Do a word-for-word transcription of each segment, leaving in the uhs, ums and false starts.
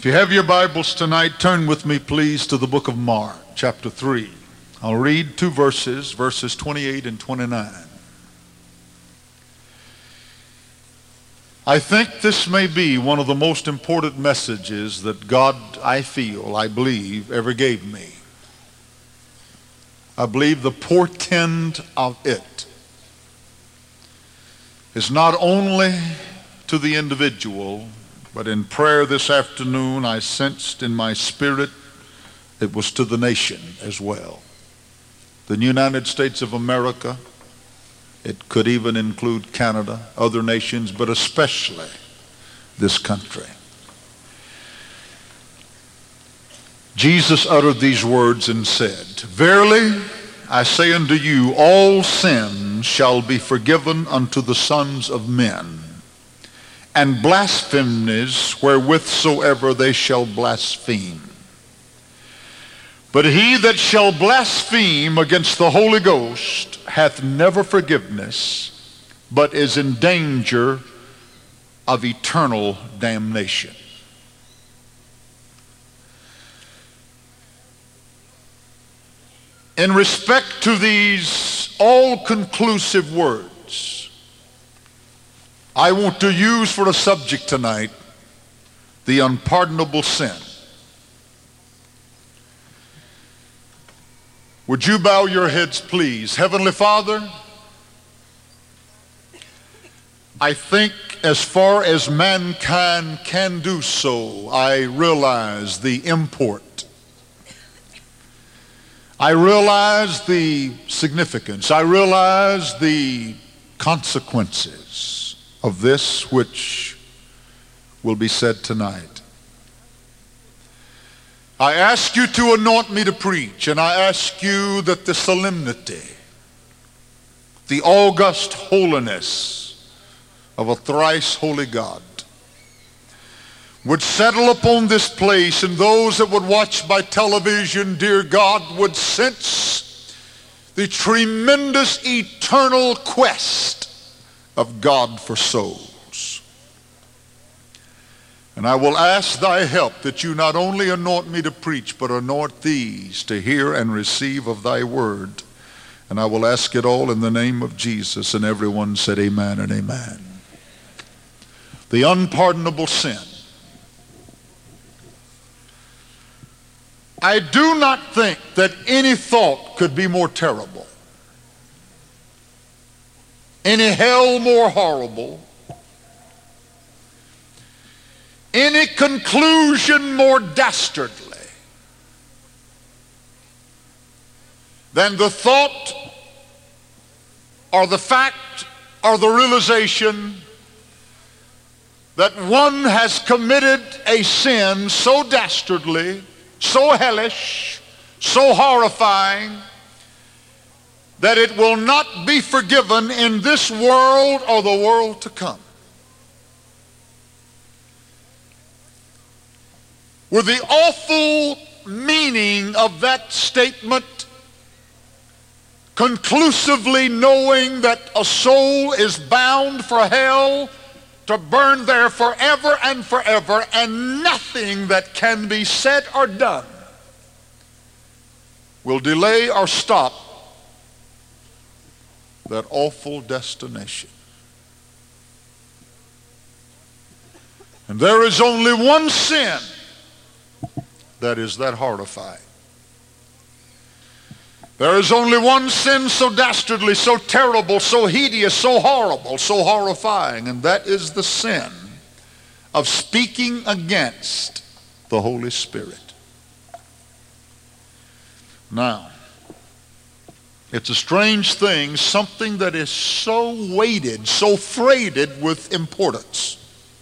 If you have your Bibles tonight, turn with me please to the book of Mark, chapter three. I'll read two verses, verses twenty-eight and twenty-nine. I think this may be one of the most important messages that God, I feel, I believe, ever gave me. I believe the portent of it is not only to the individual, but in prayer this afternoon I sensed in my spirit it was to the nation as well. The United States of America, it could even include Canada, other nations, but especially this country. Jesus uttered these words and said, "Verily I say unto you, all sins shall be forgiven unto the sons of men, and blasphemies wherewithsoever they shall blaspheme. But he that shall blaspheme against the Holy Ghost hath never forgiveness, but is in danger of eternal damnation." In respect to these all-conclusive words, I want to use for a subject tonight the unpardonable sin. Would you bow your heads, please? Heavenly Father, I think as far as mankind can do so, I realize the import. I realize the significance. I realize the consequences of this which will be said tonight. I ask you to anoint me to preach, and I ask you that the solemnity, the august holiness of a thrice holy God would settle upon this place, and those that would watch by television, dear God, would sense the tremendous eternal quest of God for souls. And I will ask thy help that you not only anoint me to preach, but anoint these to hear and receive of thy word. And I will ask it all in the name of Jesus. And everyone said amen and amen. The unpardonable sin. I do not think that any thought could be more terrible, any hell more horrible, any conclusion more dastardly than the thought or the fact or the realization that one has committed a sin so dastardly, so hellish, so horrifying, that it will not be forgiven in this world or the world to come. With the awful meaning of that statement conclusively knowing that a soul is bound for hell to burn there forever and forever, and nothing that can be said or done will delay or stop that awful destination. And there is only one sin that is that horrifying. There is only one sin so dastardly, so terrible, so hideous, so horrible, so horrifying, and that is the sin of speaking against the Holy Spirit. Now, it's a strange thing, something that is so weighted, so freighted with importance.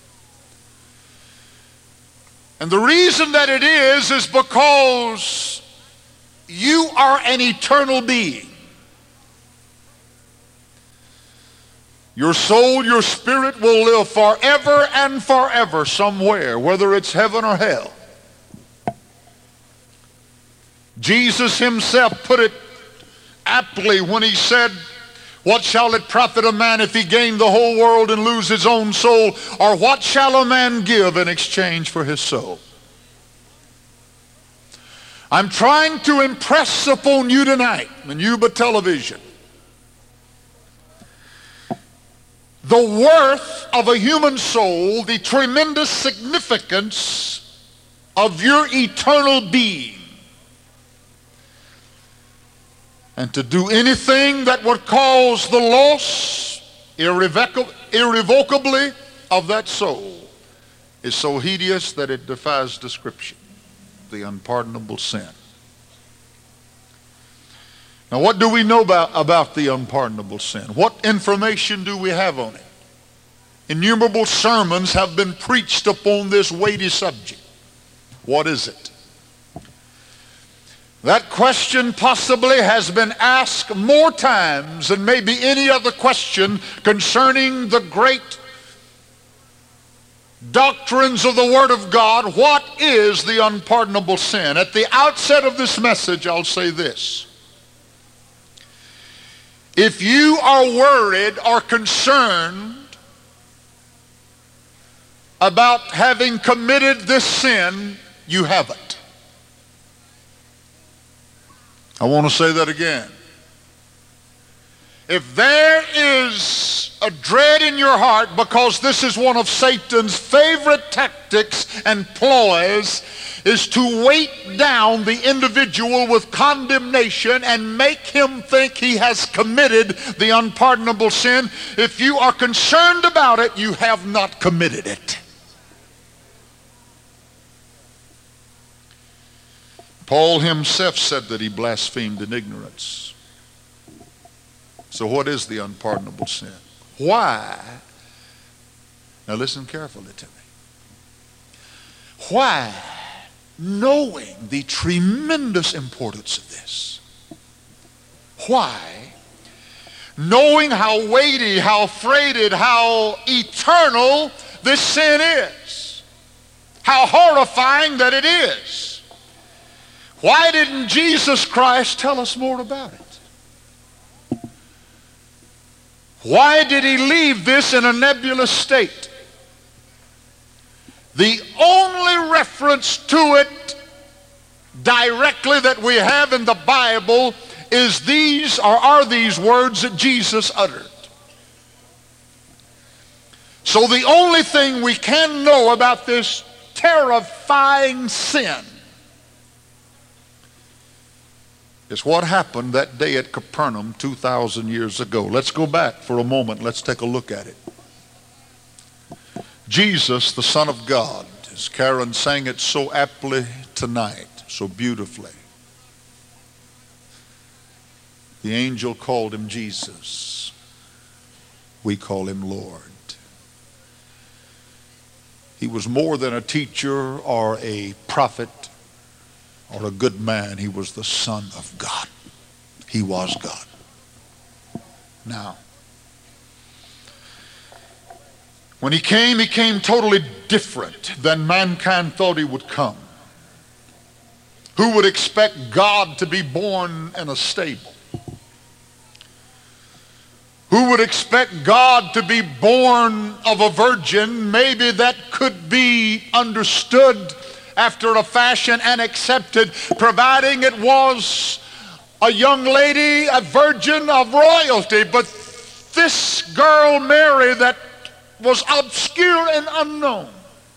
And the reason that it is is because you are an eternal being. Your soul, your spirit will live forever and forever somewhere, whether it's heaven or hell. Jesus himself put it aptly when he said, What shall it profit a man if he gain the whole world and lose his own soul? Or what shall a man give in exchange for his soul? I'm trying to impress upon you tonight, and you by television, the worth of a human soul, the tremendous significance of your eternal being. And to do anything that would cause the loss irrevoc- irrevocably of that soul is so hideous that it defies description. The unpardonable sin. Now, what do we know about, about the unpardonable sin? What information do we have on it? Innumerable sermons have been preached upon this weighty subject. What is it? That question possibly has been asked more times than maybe any other question concerning the great doctrines of the Word of God. What is the unpardonable sin? At the outset of this message, I'll say this. If you are worried or concerned about having committed this sin, you haven't. I want to say that again. If there is a dread in your heart because this is one of Satan's favorite tactics and ploys, is to weight down the individual with condemnation and make him think he has committed the unpardonable sin. If you are concerned about it, you have not committed it. Paul himself said that he blasphemed in ignorance. So what is the unpardonable sin? Why? Now listen carefully to me. Why, knowing the tremendous importance of this, why, knowing how weighty, how freighted, how eternal this sin is, how horrifying that it is, why didn't Jesus Christ tell us more about it? Why did he leave this in a nebulous state? The only reference to it directly that we have in the Bible is these, or are these words that Jesus uttered. So the only thing we can know about this terrifying sin is what happened that day at Capernaum two thousand years ago. Let's go back for a moment. Let's take a look at it. Jesus, the Son of God, as Karen sang it so aptly tonight, so beautifully. The angel called him Jesus. We call him Lord. He was more than a teacher or a prophet or a good man. He was the Son of God. He was God. Now, when he came, he came totally different than mankind thought he would come. Who would expect God to be born in a stable? Who would expect God to be born of a virgin? Maybe that could be understood after a fashion and accepted, providing it was a young lady, a virgin of royalty. But this girl, Mary, that was obscure and unknown,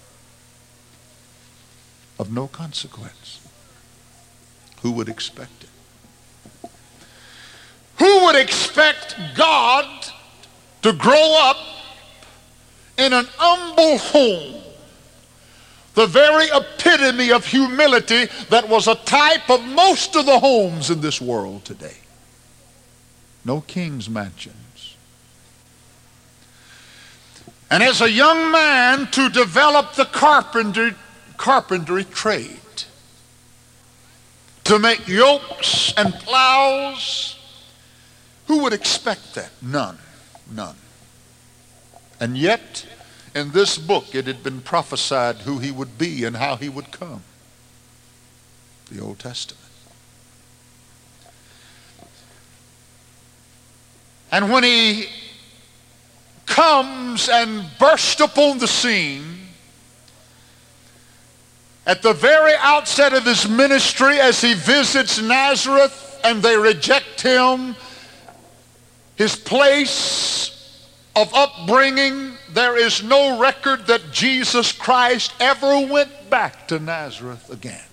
of no consequence. Who would expect it? Who would expect God to grow up in an humble home? The very epitome of humility that was a type of most of the homes in this world today. No king's mansions. And as a young man to develop the carpentry, carpentry trade, to make yokes and plows, who would expect that? None. None. And yet, in this book, it had been prophesied who he would be and how he would come. The Old Testament. And when he comes and bursts upon the scene, At the very outset of his ministry, as he visits Nazareth and they reject him, his place of upbringing, there is no record that Jesus Christ ever went back to Nazareth again.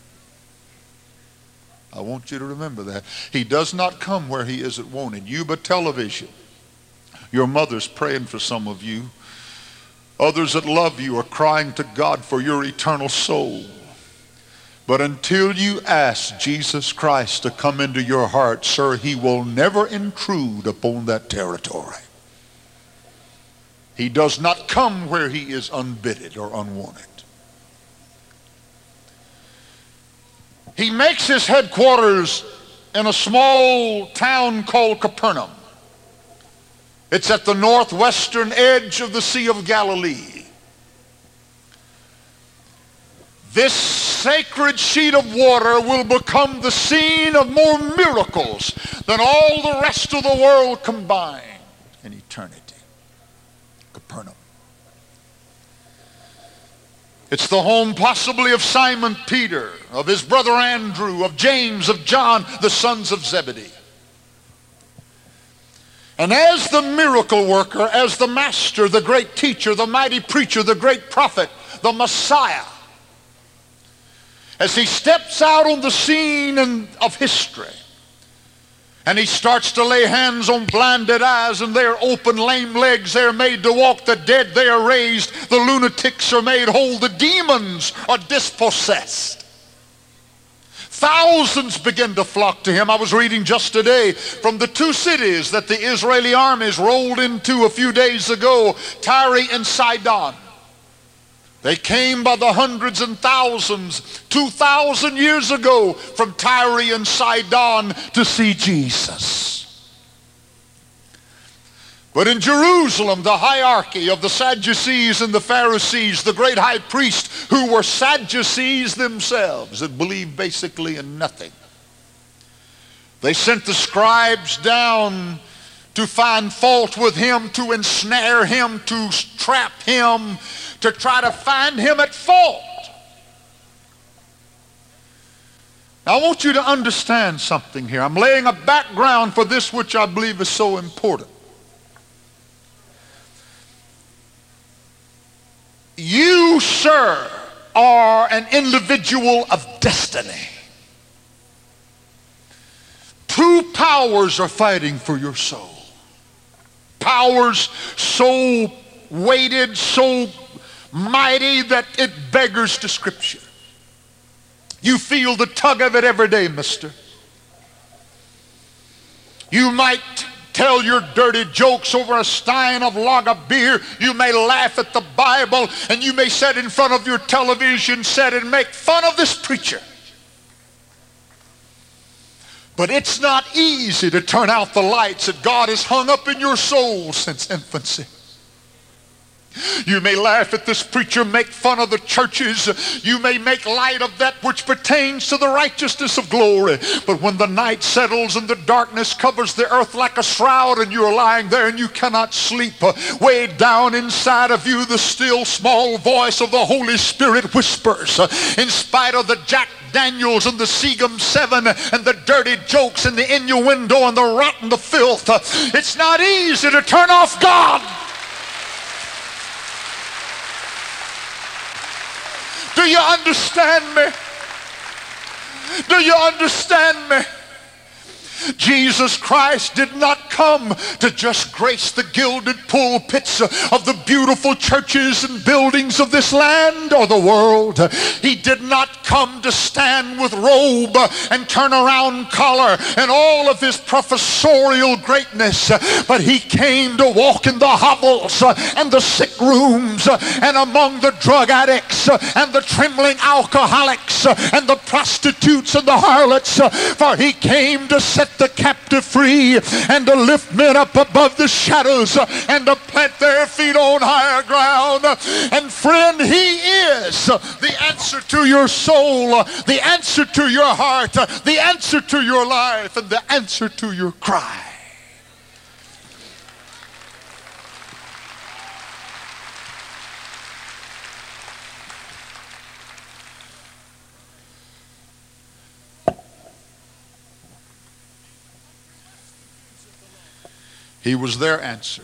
I want you to remember that. He does not come where he isn't wanted. Yuba Television. Your mother's praying for some of you. Others that love you are crying to God for your eternal soul. But until you ask Jesus Christ to come into your heart, sir, he will never intrude upon that territory. He does not come where he is unbidden or unwanted. He makes his headquarters in a small town called Capernaum. It's at the northwestern edge of the Sea of Galilee. This sacred sheet of water will become the scene of more miracles than all the rest of the world combined in eternity. Capernaum. It's the home possibly of Simon Peter, of his brother Andrew, of James, of John, the sons of Zebedee. And as the miracle worker, as the master, the great teacher, the mighty preacher, the great prophet, the Messiah, as he steps out on the scene of history, and he starts to lay hands on blinded eyes, and they are open, lame legs, they are made to walk, the dead they are raised, the lunatics are made whole, the demons are dispossessed. Thousands begin to flock to him. I was reading just today from the two cities that the Israeli armies rolled into a few days ago, Tyre and Sidon. They came by the hundreds and thousands two thousand years ago from Tyre and Sidon to see Jesus. But in Jerusalem, the hierarchy of the Sadducees and the Pharisees, the great high priests who were Sadducees themselves, that believed basically in nothing, they sent the scribes down to find fault with him, to ensnare him, to trap him, to try to find him at fault. Now, I want you to understand something here. I'm laying a background for this which I believe is so important. You, sir, are an individual of destiny. Two powers are fighting for your soul. Powers so weighted, so mighty that it beggars description. You feel the tug of it every day, mister. You might tell your dirty jokes over a stein of lager beer. You may laugh at the Bible, and you may sit in front of your television set and make fun of this preacher. But it's not easy to turn out the lights that God has hung up in your soul since infancy. You may laugh at this preacher, make fun of the churches. You may make light of that which pertains to the righteousness of glory. But when the night settles and the darkness covers the earth like a shroud, and you're lying there and you cannot sleep, way down inside of you, the still small voice of the Holy Spirit whispers, in spite of the Jack Daniels and the Seagum Seven and the dirty jokes and the innuendo and the rotten, the filth, it's not easy to turn off God. Do you understand me? Do you understand me? Jesus Christ did not come to just grace the gilded pulpits of the beautiful churches and buildings of this land or the world. He did not come to stand with robe and turn around collar and all of his professorial greatness, but he came to walk in the hovels and the sick rooms and among the drug addicts and the trembling alcoholics and the prostitutes and the harlots, for he came to set the captive free and to lift men up above the shadows and to plant their feet on higher ground. And friend, he is the answer to your soul, the answer to your heart, the answer to your life, and the answer to your cry. He was their answer.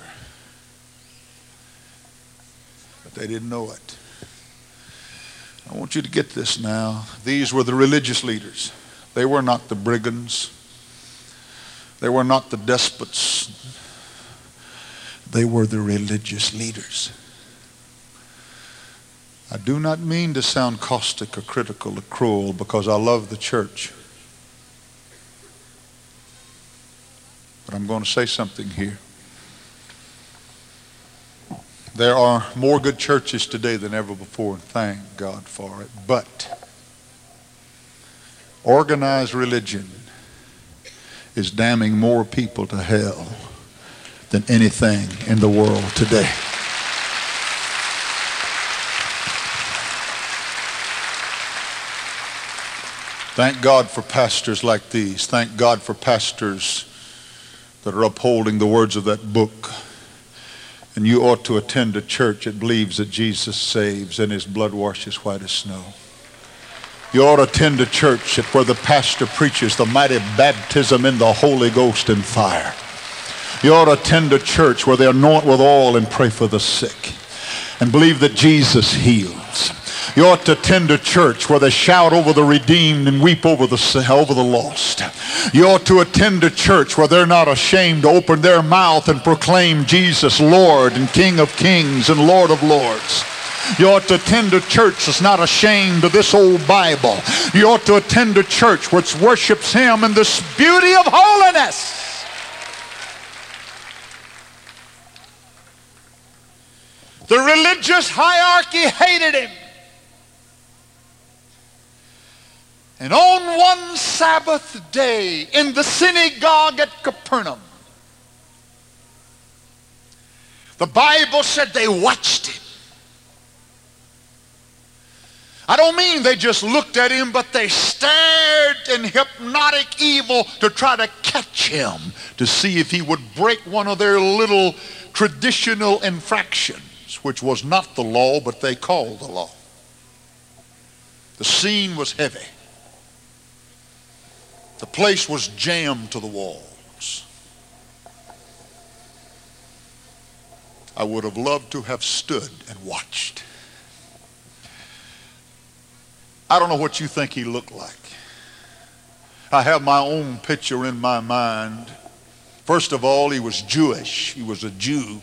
But they didn't know it. I want you to get this now. These were the religious leaders. They were not the brigands. They were not the despots. They were the religious leaders. I do not mean to sound caustic or critical or cruel, because I love the church. But I'm going to say something here. There are more good churches today than ever before, and thank God for it. But organized religion is damning more people to hell than anything in the world today. Thank God for pastors like these. Thank God for pastors that are upholding the words of that book. And you ought to attend a church that believes that Jesus saves and his blood washes white as snow. You ought to attend a church that where the pastor preaches the mighty baptism in the Holy Ghost and fire. You ought to attend a church where they anoint with oil and pray for the sick and believe that Jesus heals. You ought to attend a church where they shout over the redeemed and weep over the, over the lost. You ought to attend a church where they're not ashamed to open their mouth and proclaim Jesus Lord and King of Kings and Lord of Lords. You ought to attend a church that's not ashamed of this old Bible. You ought to attend a church which worships him in this beauty of holiness. The religious hierarchy hated him. And on one Sabbath day in the synagogue at Capernaum, the Bible said they watched him. I don't mean they just looked at him, but they stared in hypnotic evil to try to catch him, to see if he would break one of their little traditional infractions, which was not the law, but they called the law. The scene was heavy. The place was jammed to the walls. I would have loved to have stood and watched. I don't know what you think he looked like. I have my own picture in my mind. First of all, he was Jewish. He was a Jew.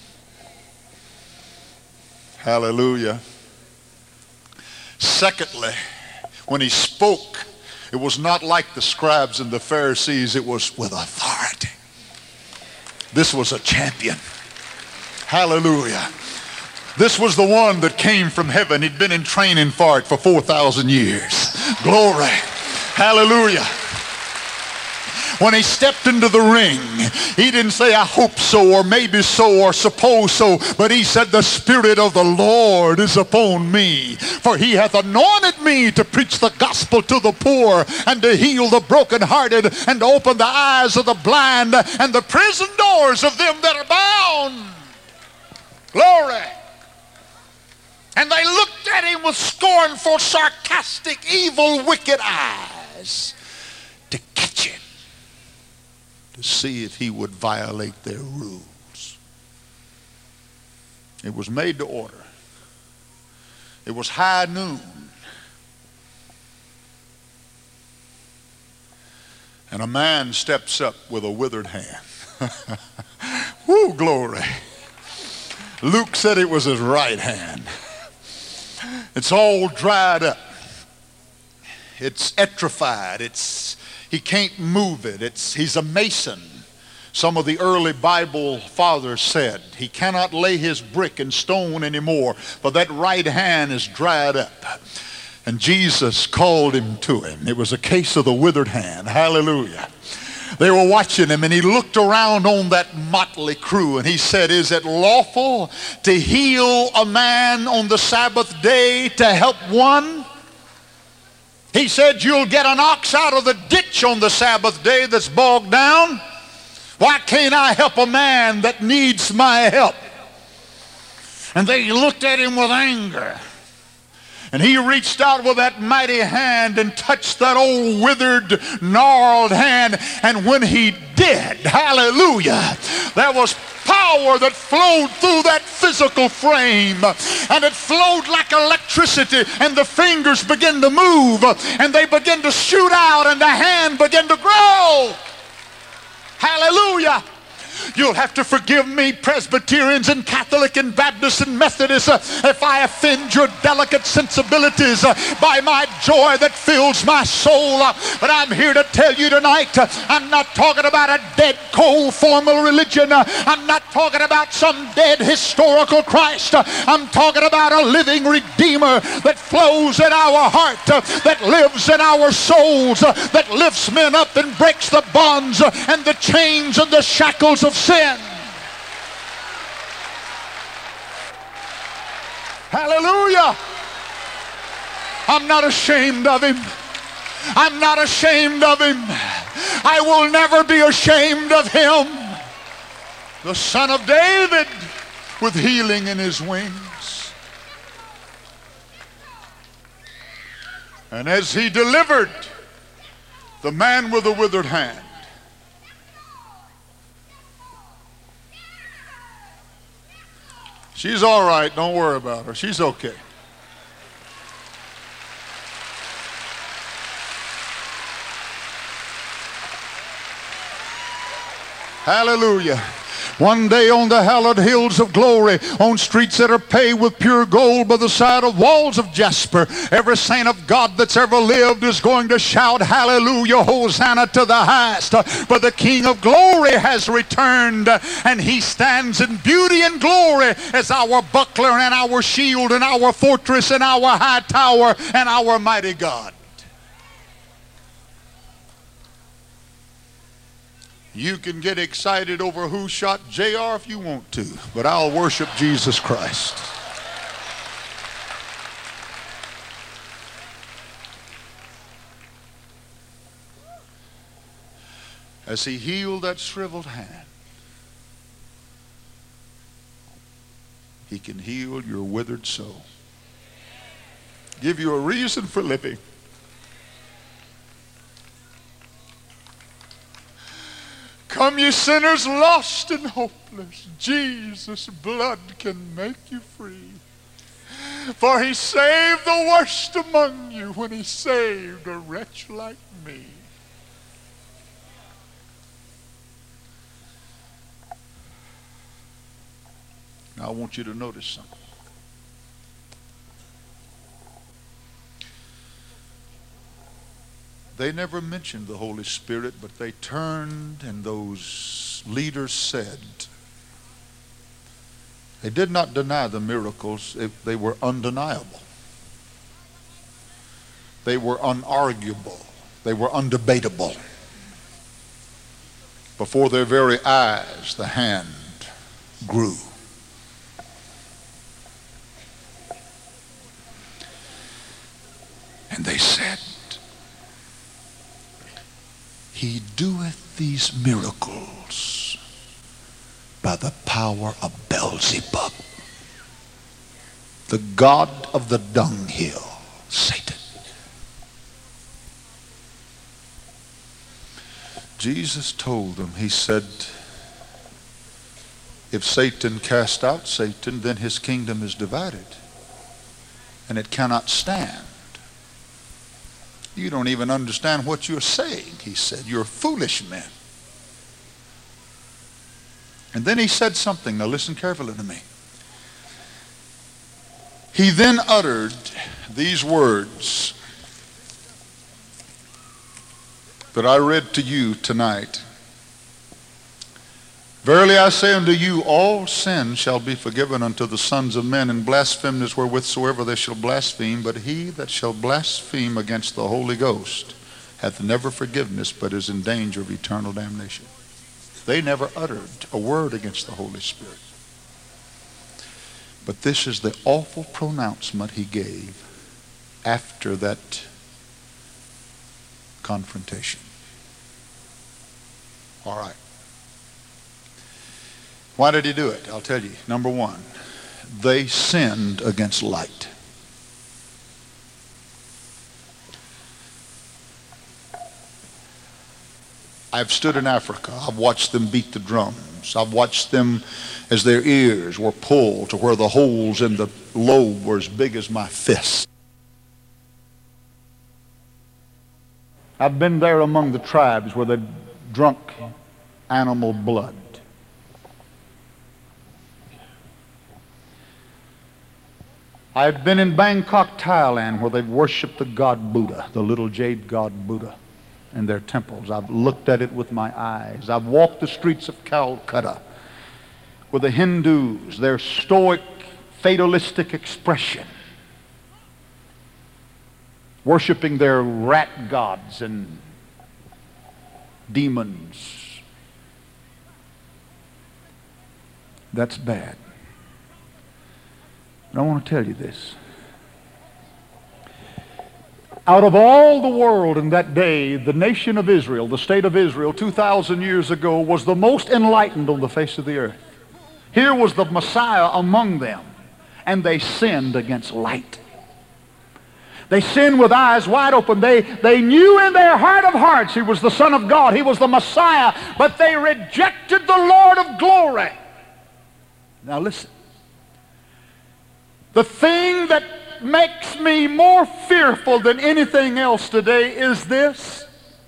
Hallelujah. Secondly, when he spoke, it was not like the scribes and the Pharisees. It was with authority. This was a champion. Hallelujah. This was the one that came from heaven. He'd been in training for it for four thousand years. Glory. Hallelujah. When he stepped into the ring, he didn't say, I hope so, or maybe so, or suppose so, but he said, the Spirit of the Lord is upon me, for he hath anointed me to preach the gospel to the poor, and to heal the brokenhearted, and to open the eyes of the blind, and the prison doors of them that are bound. Glory. And they looked at him with scornful, sarcastic, evil, wicked eyes to catch him, to see if he would violate their rules. It was made to order. It was high noon. And a man steps up with a withered hand. Woo, glory. Luke said it was his right hand. It's all dried up. It's atrophied. It's, he can't move it. It's, he's a mason. Some of the early Bible fathers said he cannot lay his brick and stone anymore, for that right hand is dried up. And Jesus called him to him. It was a case of the withered hand. Hallelujah. They were watching him, and he looked around on that motley crew, and he said, is it lawful to heal a man on the Sabbath day, to help one? He said, you'll get an ox out of the ditch on the Sabbath day that's bogged down. Why can't I help a man that needs my help? And they looked at him with anger. And he reached out with that mighty hand and touched that old withered, gnarled hand. And when he did, hallelujah, there was power that flowed through that physical frame, and it flowed like electricity, and the fingers began to move, and they began to shoot out, and the hand began to grow. Hallelujah. You'll have to forgive me, Presbyterians and Catholic and Baptist and Methodist, uh, if I offend your delicate sensibilities uh, by my joy that fills my soul. Uh, but I'm here to tell you tonight, uh, I'm not talking about a dead, cold, formal religion. Uh, I'm not talking about some dead historical Christ. Uh, I'm talking about a living Redeemer that flows in our heart, uh, that lives in our souls, uh, that lifts men up and breaks the bonds uh, and the chains and the shackles of sin. Hallelujah. I'm not ashamed of him. I'm not ashamed of him. I will never be ashamed of him. The Son of David with healing in his wings. And as he delivered the man with the withered hand, she's all right. Don't worry about her. She's okay. Hallelujah. One day on the hallowed hills of glory, on streets that are paved with pure gold, by the side of walls of jasper, every saint of God that's ever lived is going to shout hallelujah, Hosanna to the highest. For the King of glory has returned, and he stands in beauty and glory as our buckler and our shield and our fortress and our high tower and our mighty God. You can get excited over who shot J R if you want to, but I'll worship Jesus Christ. As he healed that shriveled hand, he can heal your withered soul. Give you a reason for living. Come, ye sinners, lost and hopeless. Jesus' blood can make you free. For he saved the worst among you when he saved a wretch like me. Now I want you to notice something. They never mentioned the Holy Spirit, but they turned and those leaders said, they did not deny the miracles. They were undeniable. They were unarguable. They were undebatable. Before their very eyes, the hand grew. And they said, he doeth these miracles by the power of Beelzebub, the god of the dunghill, Satan. Jesus told them, he said, if Satan cast out Satan, then his kingdom is divided, and it cannot stand. You don't even understand what you're saying, he said. You're foolish men. And then he said something. Now listen carefully to me. He then uttered these words that I read to you tonight. Verily I say unto you, all sin shall be forgiven unto the sons of men, and blasphemies wherewithsoever they shall blaspheme. But he that shall blaspheme against the Holy Ghost hath never forgiveness, but is in danger of eternal damnation. They never uttered a word against the Holy Spirit. But this is the awful pronouncement he gave after that confrontation. All right. Why did he do it? I'll tell you. Number one, they sinned against light. I've stood in Africa. I've watched them beat the drums. I've watched them as their ears were pulled to where the holes in the lobe were as big as my fist. I've been there among the tribes where they've drunk animal blood. I've been in Bangkok, Thailand, where they've worshiped the god Buddha, the little jade god Buddha, in their temples. I've looked at it with my eyes. I've walked the streets of Calcutta, where the Hindus, their stoic, fatalistic expression, worshiping their rat gods and demons. That's bad. But I want to tell you this. Out of all the world in that day, the nation of Israel, the state of Israel, two thousand years ago, was the most enlightened on the face of the earth. Here was the Messiah among them, and they sinned against light. They sinned with eyes wide open. They, they knew in their heart of hearts He was the Son of God. He was the Messiah, but they rejected the Lord of glory. Now listen. The thing that makes me more fearful than anything else today is this.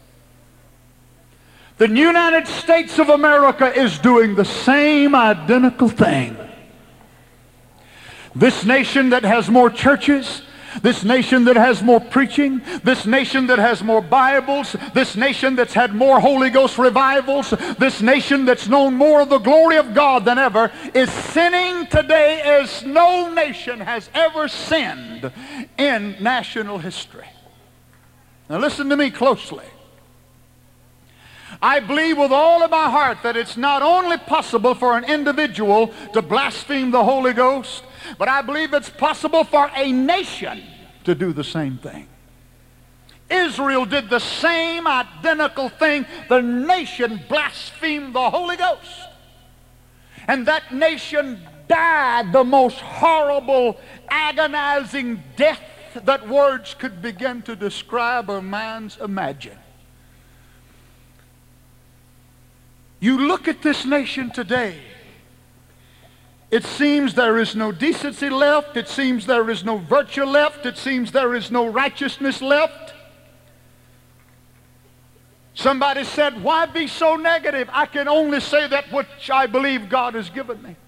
The United States of America is doing the same identical thing. This nation that has more churches, this nation that has more preaching, this nation that has more Bibles, this nation that's had more Holy Ghost revivals, this nation that's known more of the glory of God than ever, is sinning today as no nation has ever sinned in national history. Now listen to me closely. I believe with all of my heart that it's not only possible for an individual to blaspheme the Holy Ghost, but I believe it's possible for a nation to do the same thing. Israel did the same identical thing. The nation blasphemed the Holy Ghost. And that nation died the most horrible, agonizing death that words could begin to describe or minds imagine. You look at this nation today, it seems there is no decency left. It seems there is no virtue left. It seems there is no righteousness left. Somebody said, why be so negative? I can only say that which I believe God has given me.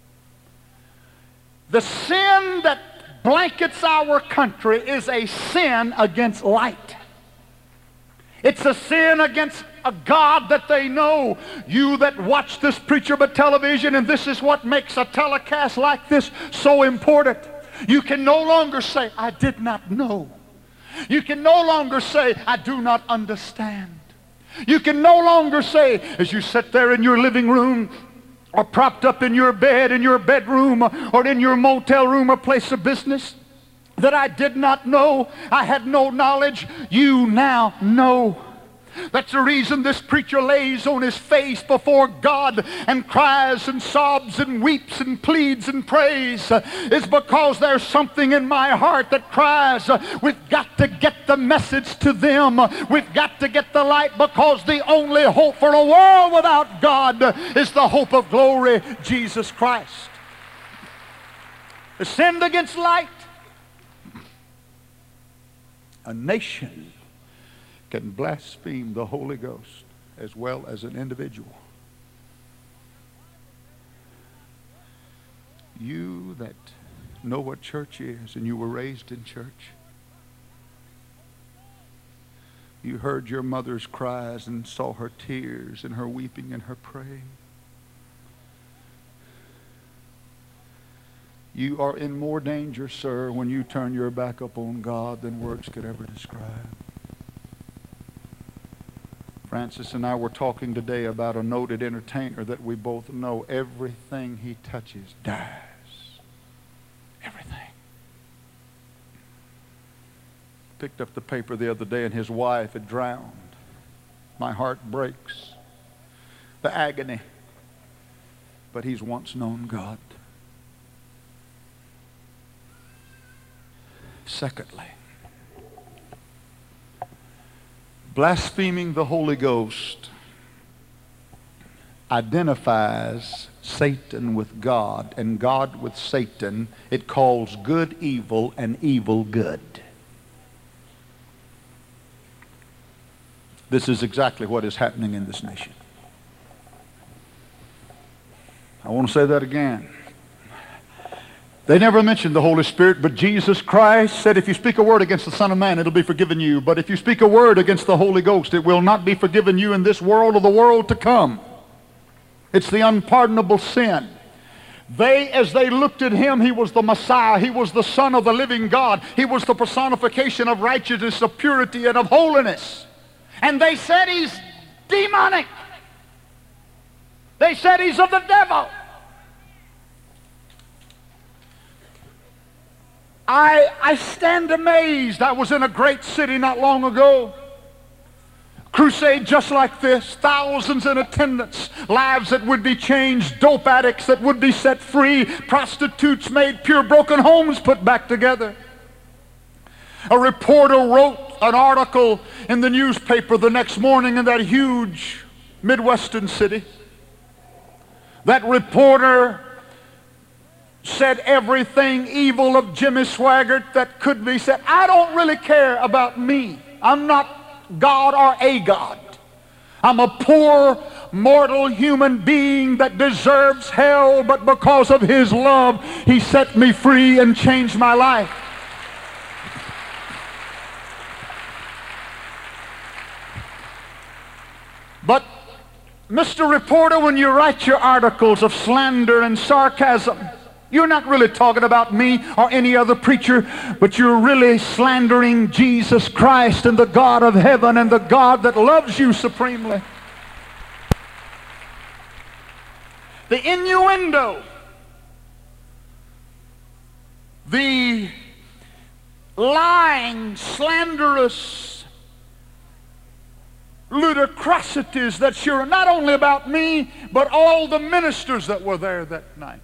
The sin that blankets our country is a sin against light. It's a sin against a God that they know. You that watch this preacher by television, and this is what makes a telecast like this so important. You can no longer say, I did not know. You can no longer say, I do not understand. You can no longer say, as you sit there in your living room, or propped up in your bed, in your bedroom, or in your motel room or place of business, that I did not know, I had no knowledge. You now know. That's the reason this preacher lays on his face before God and cries and sobs and weeps and pleads and prays. Is because there's something in my heart that cries, we've got to get the message to them. We've got to get the light, because the only hope for a world without God is the hope of glory, Jesus Christ. The sin against light. A nation can blaspheme the Holy Ghost as well as an individual. You that know what church is, and you were raised in church, you heard your mother's cries and saw her tears and her weeping and her praying. You are in more danger, sir, when you turn your back upon God than words could ever describe. Francis and I were talking today about a noted entertainer that we both know. Everything he touches dies. Everything. Picked up the paper the other day, and his wife had drowned. My heart breaks. The agony. But he's once known God. Secondly, blaspheming the Holy Ghost identifies Satan with God and God with Satan. It calls good evil and evil good. This is exactly what is happening in this nation. I want to say that again. They never mentioned the Holy Spirit, but Jesus Christ said, if you speak a word against the Son of Man, it'll be forgiven you. But if you speak a word against the Holy Ghost, it will not be forgiven you in this world or the world to come. It's the unpardonable sin. They, as they looked at him, he was the Messiah. He was the Son of the living God. He was the personification of righteousness, of purity, and of holiness. And they said he's demonic. They said he's of the devil. I, I stand amazed. I was in a great city not long ago. Crusade just like this. Thousands in attendance. Lives that would be changed. Dope addicts that would be set free. Prostitutes made pure, broken homes put back together. A reporter wrote an article in the newspaper the next morning in that huge Midwestern city. That reporter said everything evil of Jimmy Swaggart that could be said. I don't really care about me. I'm not God or a God. I'm a poor, mortal human being that deserves hell, but because of his love, he set me free and changed my life. But, Mister Reporter, when you write your articles of slander and sarcasm, you're not really talking about me or any other preacher, but you're really slandering Jesus Christ and the God of heaven and the God that loves you supremely. The innuendo, the lying, slanderous ludicrosities that sure not only about me, but all the ministers that were there that night.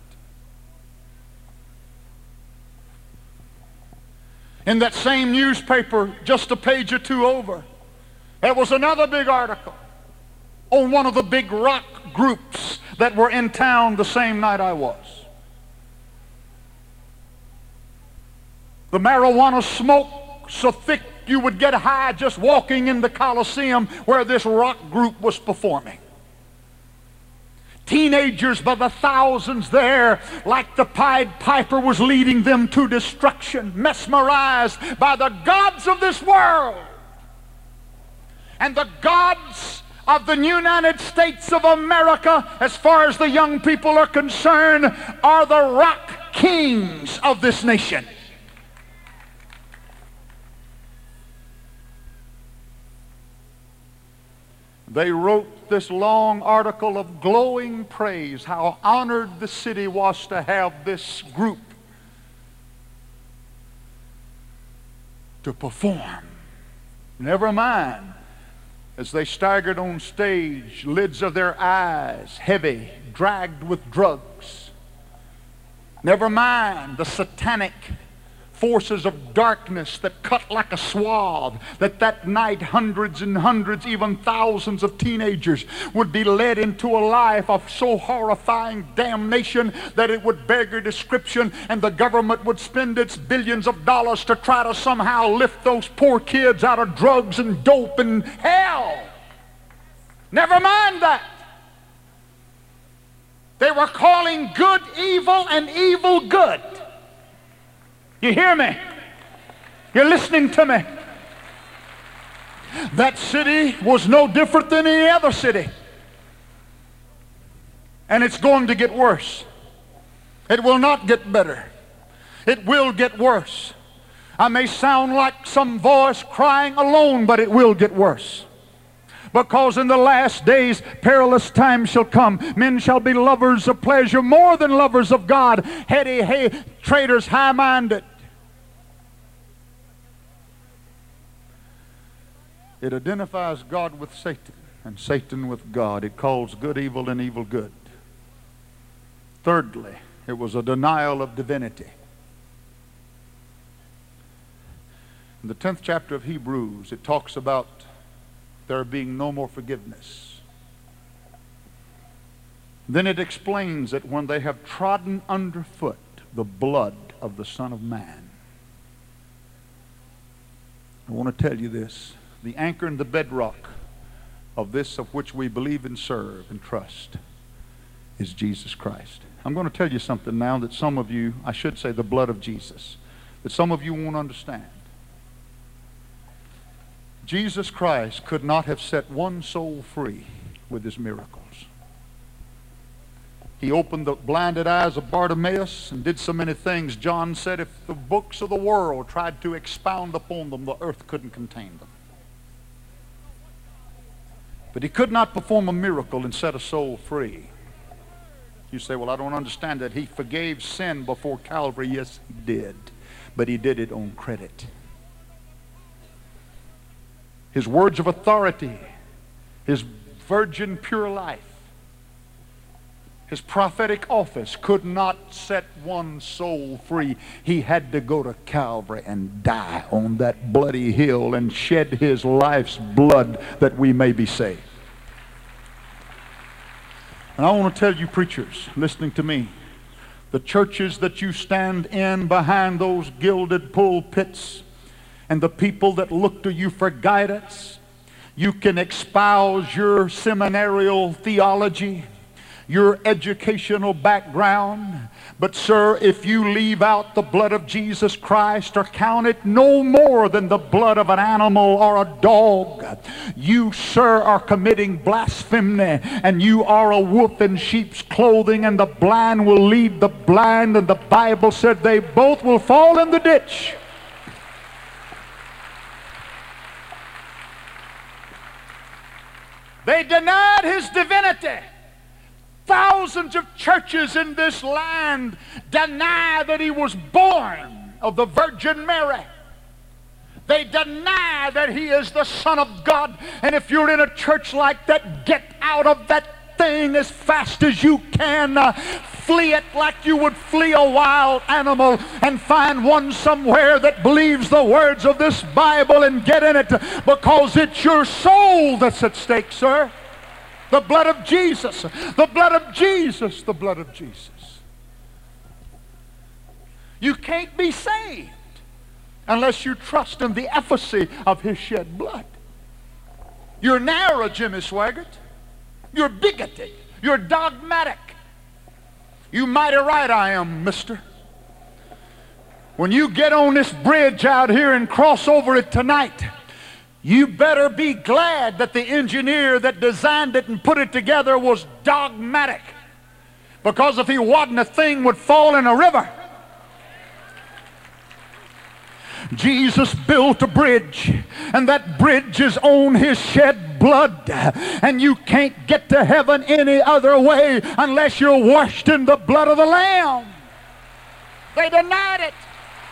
In that same newspaper, just a page or two over, there was another big article on one of the big rock groups that were in town the same night I was. The marijuana smoke so thick you would get high just walking in the Coliseum where this rock group was performing. Teenagers by the thousands there, like the Pied Piper was leading them to destruction, mesmerized by the gods of this world. And the gods of the United States of America, as far as the young people are concerned, are the rock kings of this nation. They wrote this long article of glowing praise, how honored the city was to have this group to perform. Never mind, as they staggered on stage, lids of their eyes heavy, dragged with drugs. Never mind the satanic forces of darkness that cut like a swab, that that night hundreds and hundreds, even thousands of teenagers would be led into a life of so horrifying damnation that it would beggar description, and the government would spend its billions of dollars to try to somehow lift those poor kids out of drugs and dope and hell. Never mind that. They were calling good evil and evil good. You hear me? You're listening to me? That city was no different than any other city. And it's going to get worse. It will not get better. It will get worse. I may sound like some voice crying alone, but it will get worse. Because in the last days perilous times shall come. Men shall be lovers of pleasure more than lovers of God. Heady, hey, traitors, high-minded. It identifies God with Satan and Satan with God. It calls good evil and evil good. Thirdly, it was a denial of divinity. In the tenth chapter of Hebrews, it talks about there being no more forgiveness. Then it explains that when they have trodden underfoot the blood of the Son of Man. I want to tell you this. The anchor and the bedrock of this of which we believe and serve and trust is Jesus Christ. I'm going to tell you something now that some of you, I should say the blood of Jesus, that some of you won't understand. Jesus Christ could not have set one soul free with his miracles. He opened the blinded eyes of Bartimaeus and did so many things. John said if the books of the world tried to expound upon them, the earth couldn't contain them. But he could not perform a miracle and set a soul free. You say, well, I don't understand that. He forgave sin before Calvary. Yes, he did. But he did it on credit. His words of authority, his virgin pure life, his prophetic office could not set one soul free. He had to go to Calvary and die on that bloody hill and shed his life's blood that we may be saved. And I want to tell you preachers listening to me, the churches that you stand in behind those gilded pulpits and the people that look to you for guidance, you can espouse your seminarial theology, your educational background, but sir, if you leave out the blood of Jesus Christ or count it no more than the blood of an animal or a dog, you, sir, are committing blasphemy, and you are a wolf in sheep's clothing, and the blind will lead the blind, and the Bible said they both will fall in the ditch. They denied his divinity. Thousands of churches in this land deny that he was born of the Virgin Mary. They deny that he is the Son of God. And if you're in a church like that, get out of that thing as fast as you can. Uh, flee it like you would flee a wild animal, and find one somewhere that believes the words of this Bible and get in it, because it's your soul that's at stake, sir. The blood of Jesus, the blood of Jesus, the blood of Jesus. You can't be saved unless you trust in the efficacy of his shed blood. You're narrow, Jimmy Swaggart. You're bigoted. You're dogmatic. You mighty right I am, mister. When you get on this bridge out here and cross over it tonight, you better be glad that the engineer that designed it and put it together was dogmatic. Because if he wasn't, the thing would fall in a river. Jesus built a bridge, and that bridge is on his shed blood. And you can't get to heaven any other way unless you're washed in the blood of the Lamb. They denied it.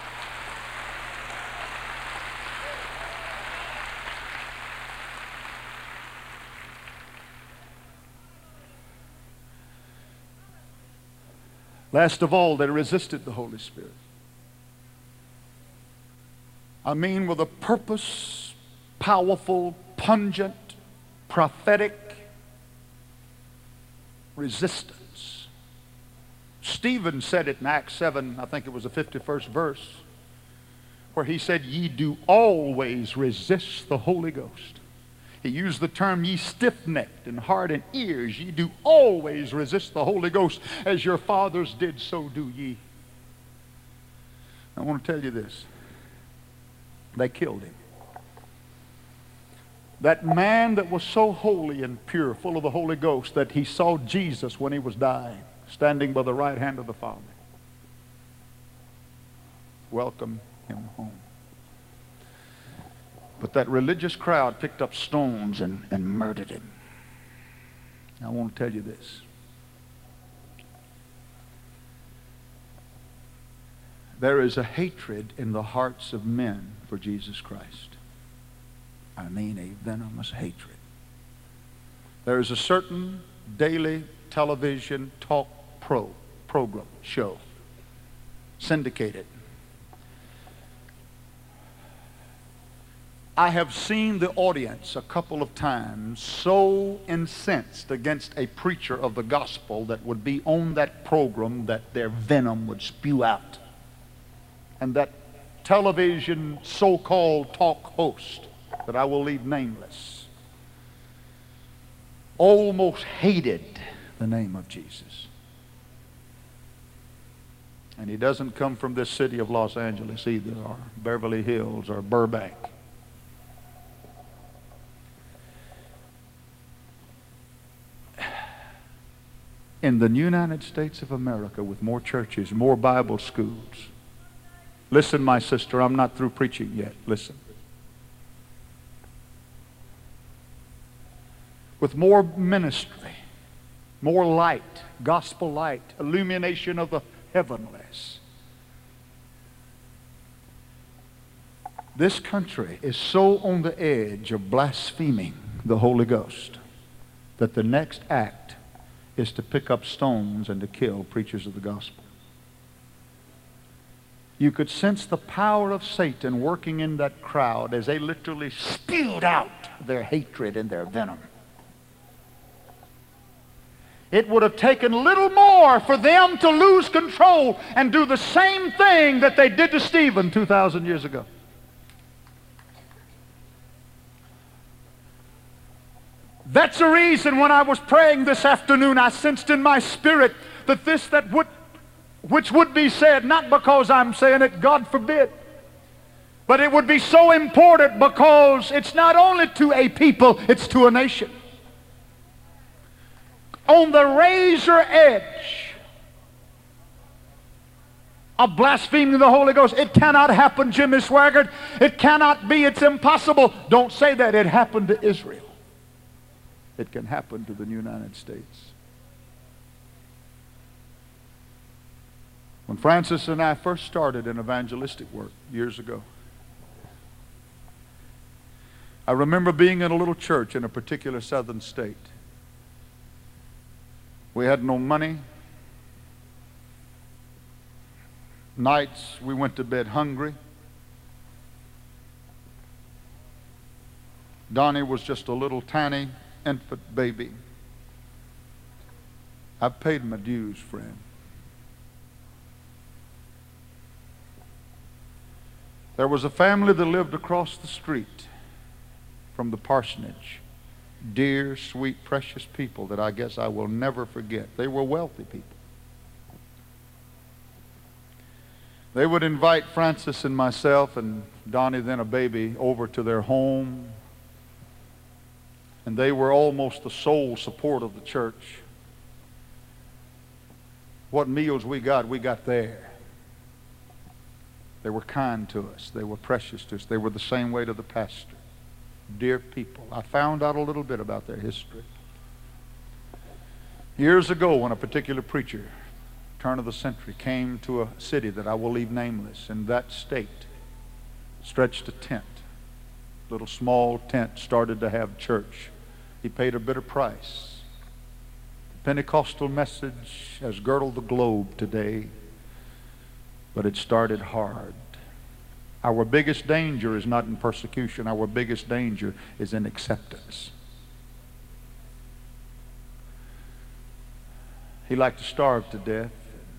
Last of all, they resisted the Holy Spirit. I mean, with a purpose, powerful, pungent, prophetic resistance. Stephen said it in Acts seven, I think it was the fifty-first verse, where he said, ye do always resist the Holy Ghost. He used the term, ye stiff-necked and hardened ears, ye do always resist the Holy Ghost, as your fathers did, so do ye. I want to tell you this. They killed him. That man that was so holy and pure, full of the Holy Ghost, that he saw Jesus when he was dying, standing by the right hand of the Father. Welcome him home. But that religious crowd picked up stones and, and murdered him. I want to tell you this. There is a hatred in the hearts of men for Jesus Christ. I mean a venomous hatred. There is a certain daily television talk pro program, show, syndicated. I have seen the audience a couple of times so incensed against a preacher of the gospel that would be on that program that their venom would spew out. And that television so-called talk host that I will leave nameless almost hated the name of Jesus. And he doesn't come from this city of Los Angeles either, or Beverly Hills, or Burbank. In the United States of America, with more churches, more Bible schools. Listen, my sister, I'm not through preaching yet. Listen. With more ministry, more light, gospel light, illumination of the heavenlies. This country is so on the edge of blaspheming the Holy Ghost that the next act is to pick up stones and to kill preachers of the gospel. You could sense the power of Satan working in that crowd as they literally spewed out their hatred and their venom. It would have taken little more for them to lose control and do the same thing that they did to Stephen two thousand years ago. That's the reason when I was praying this afternoon, I sensed in my spirit that this that would, which would be said, not because I'm saying it, God forbid, but it would be so important because it's not only to a people, it's to a nation. On the razor edge of blaspheming the Holy Ghost. It cannot happen, Jimmy Swaggart. It cannot be. It's impossible. Don't say that. It happened to Israel. It can happen to the United States. When Francis and I first started in evangelistic work years ago, I remember being in a little church in a particular southern state. We had no money. Nights we went to bed hungry. Donnie was just a little tiny infant baby. I've paid my dues, friend. There was a family that lived across the street from the parsonage. Dear, sweet, precious people that I guess I will never forget. They were wealthy people. They would invite Francis and myself and Donnie, then a baby, over to their home. And they were almost the sole support of the church. What meals we got, we got there. They were kind to us. They were precious to us. They were the same way to the pastor. Dear people. I found out a little bit about their history. Years ago, when a particular preacher, turn of the century, came to a city that I will leave nameless, in that state, stretched a tent. Little small tent, started to have church. He paid a bitter price. The Pentecostal message has girdled the globe today, but it started hard. Our biggest danger is not in persecution. Our biggest danger is in acceptance. He liked to starve to death.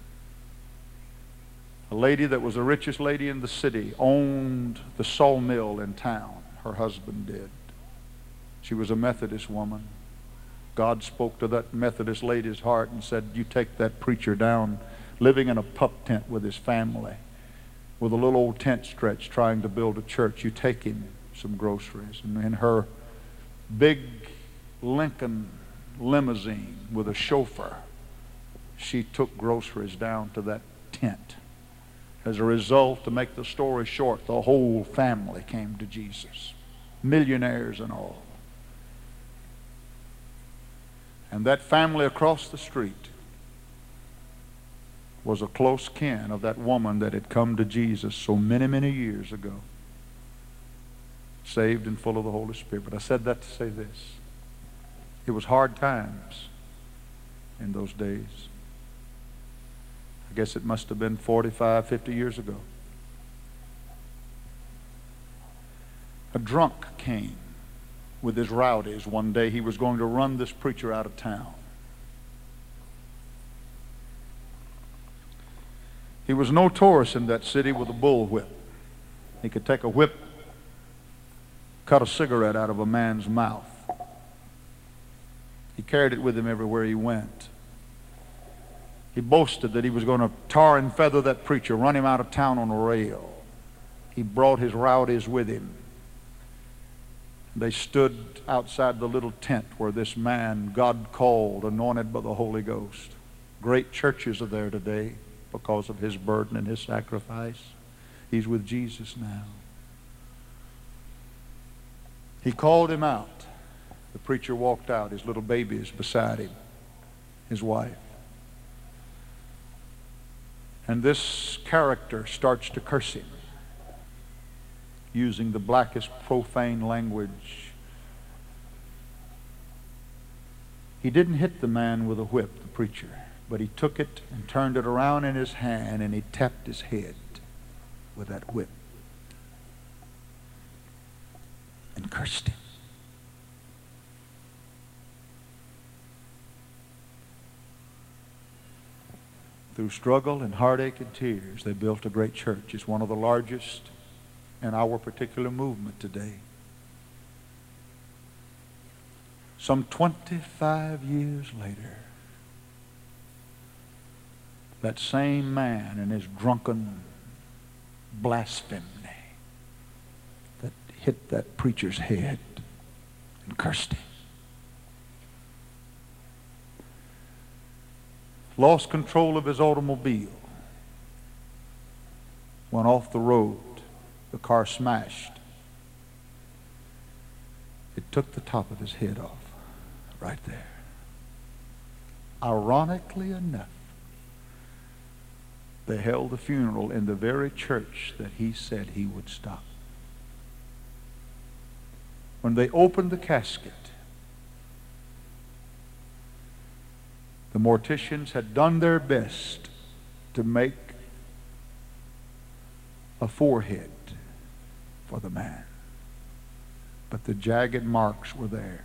A lady that was the richest lady in the city owned the sawmill in town. Her husband did. She was a Methodist woman. God spoke to that Methodist lady's heart and said, you take that preacher down, living in a pup tent with his family, with a little old tent stretch trying to build a church. You take him some groceries. And in her big Lincoln limousine with a chauffeur, she took groceries down to that tent. As a result, to make the story short, the whole family came to Jesus. Millionaires and all. And that family across the street was a close kin of that woman that had come to Jesus so many, many years ago. Saved and full of the Holy Spirit. But I said that to say this. It was hard times in those days. I guess it must have been forty-five, fifty years ago. A drunk came with his rowdies one day. He was going to run this preacher out of town. He was notorious in that city with a bullwhip. He could take a whip, cut a cigarette out of a man's mouth. He carried it with him everywhere he went. He boasted that he was going to tar and feather that preacher, run him out of town on a rail. He brought his rowdies with him. They stood outside the little tent where this man, God called, anointed by the Holy Ghost. Great churches are there today because of his burden and his sacrifice. He's with Jesus now. He called him out. The preacher walked out. His little baby is beside him, his wife. And this character starts to curse him, using the blackest profane language. He didn't hit the man with a whip, the preacher, but he took it and turned it around in his hand and he tapped his head with that whip and cursed him. Through struggle and heartache and tears, they built a great church. It's one of the largest in our particular movement today. Some twenty-five years later, that same man in his drunken blasphemy that hit that preacher's head and cursed him, lost control of his automobile, went off the road. The car smashed. It took the top of his head off right there. Ironically enough, they held the funeral in the very church that he said he would stop. When they opened the casket, the morticians had done their best to make a forehead for the man, but the jagged marks were there.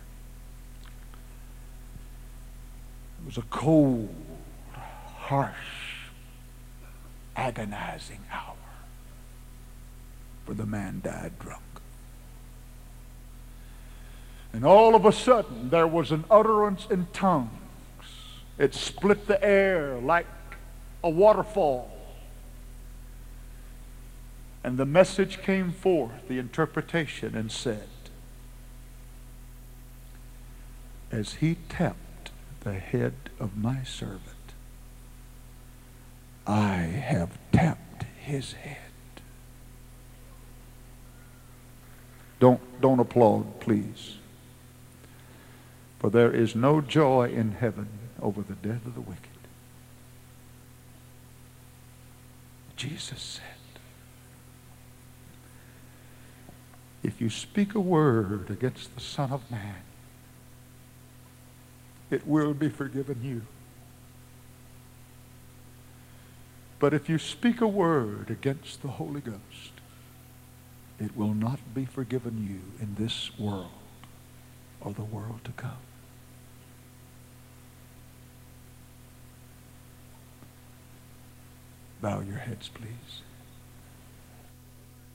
It was a cold, harsh, agonizing hour, for the man died drunk. And all of a sudden there was an utterance in tongues. It split the air like a waterfall. And the message came forth, the interpretation, and said, as he tapped the head of my servant, I have tapped his head. Don't, don't applaud, please. For there is no joy in heaven over the death of the wicked. Jesus said, if you speak a word against the Son of Man, it will be forgiven you. But if you speak a word against the Holy Ghost, it will not be forgiven you in this world or the world to come. Bow your heads, please.